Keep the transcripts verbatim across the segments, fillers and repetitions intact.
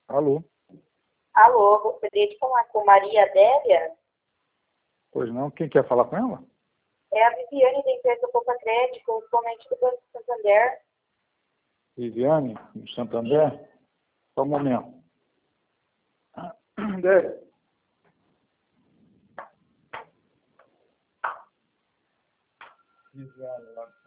Alô? Alô, gostaria de falar com Maria Adélia? Pois não, quem quer falar com ela? É a Viviane da empresa Poupa Crédito, correspondente do Banco Santander. Viviane, do Santander? Só um momento. Adélia. Viviane, lá do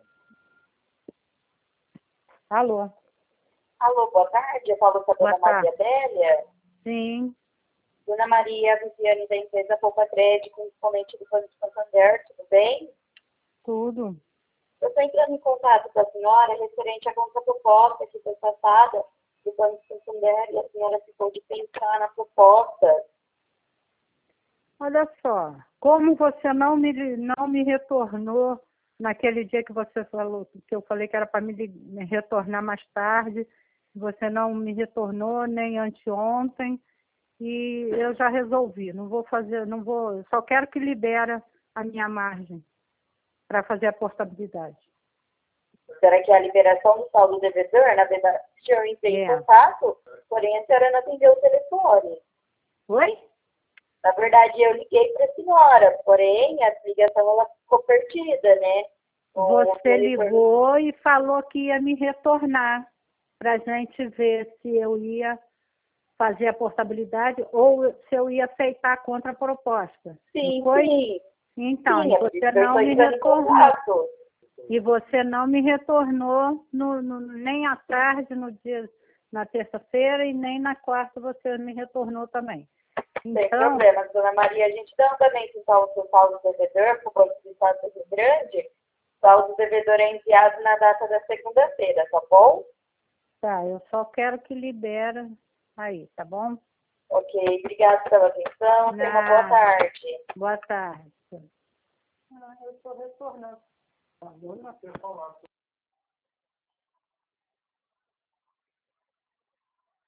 Alô? Alô, boa tarde. Eu falo com a Boa dona tarde. Maria Adélia. Sim, Dona Maria Viviane da empresa Poupa Crédito, correspondente do Banco Santander, tudo bem? tudo. Eu estou entrando em contato com a senhora referente à contraproposta que foi passada do Banco Santander e a senhora ficou de pensar na proposta. Olha só, como você não me, não me retornou naquele dia que você falou, que eu falei que era para me, li- me retornar mais tarde, você não me retornou nem anteontem, e eu já resolvi, não vou fazer, não vou, eu só quero que libera a minha margem para fazer a portabilidade. Será que é a liberação do saldo devedor? Na verdade, eu entrei em É. contato, porém a senhora não atendeu o telefone. Oi? Na verdade, eu liguei para a senhora, porém a ligação ela ficou perdida, né? O Você telefone- ligou e falou que ia me retornar para a gente ver se eu ia fazer a portabilidade ou se eu ia aceitar a contraproposta. Sim, Não foi? sim. Então, Sim, e é por isso você que eu não estou me entrando em retornou. contato. E você não me retornou no, no- nem à tarde, no dia, na terça-feira, e nem na quarta você me retornou também. Sem Então, problema, dona Maria. A gente dá andamento então ao seu saldo devedor para o Banco do Estado do Rio Grande. O saldo devedor é enviado na data da segunda-feira, tá bom? tá, eu só quero que libera aí, tá bom? Ok, obrigada pela atenção. Tenha uma boa Nada. tarde. Boa tarde. Ah, eu estou retornando.